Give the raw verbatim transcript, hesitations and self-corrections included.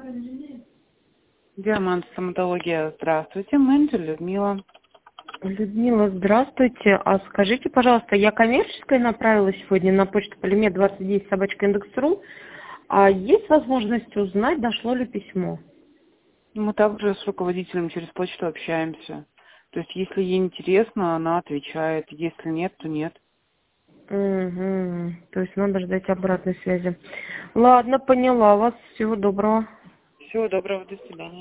Диамант, стоматология. Здравствуйте, менеджер Людмила. Людмила, здравствуйте. А скажите, пожалуйста, я коммерческая направила сегодня на почту полимет двадцать десять собачка индекс.ру. А есть возможность узнать, дошло ли письмо? Мы также с руководителем через почту общаемся. То есть, если ей интересно, она отвечает. Если нет, то нет. Угу. То есть надо ждать обратной связи. Ладно, поняла вас. Всего доброго. Всего доброго, до свидания.